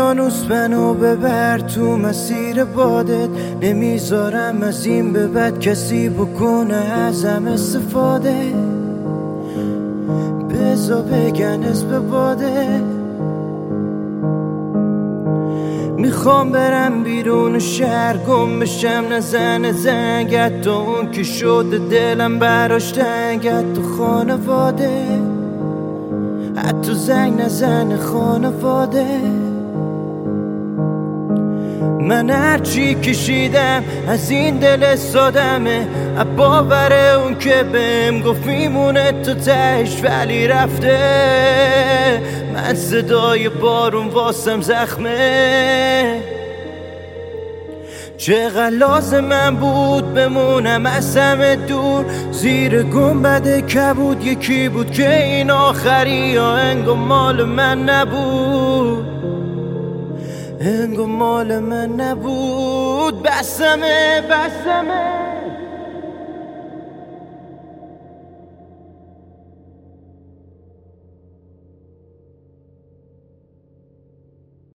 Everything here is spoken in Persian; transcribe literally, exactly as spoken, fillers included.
اقیانوس منو ببر تو مسیر بادت، نمیذارم از این به بعد کسی بکنه ازم استفاده. بزا بگن اسم باده، میخوام برم بیرون شهر گم بشم، نزن زنگ حتی اون که شده دلم براش تنگ، حتی خانواده حتی زنگ نزن خانواده. من هرچی کشیدم از این دل سادمه، باور اون که بهم گفت میمونه تو تهش ولی رفته. من صدای بارون واسم زخمه، چقدر لازم من بود بمونم از همه دور، زیر گنبد کبود یکی بود که این آخری یا انگو مال من نبود، انگو مال من نبود. بسمه بسمه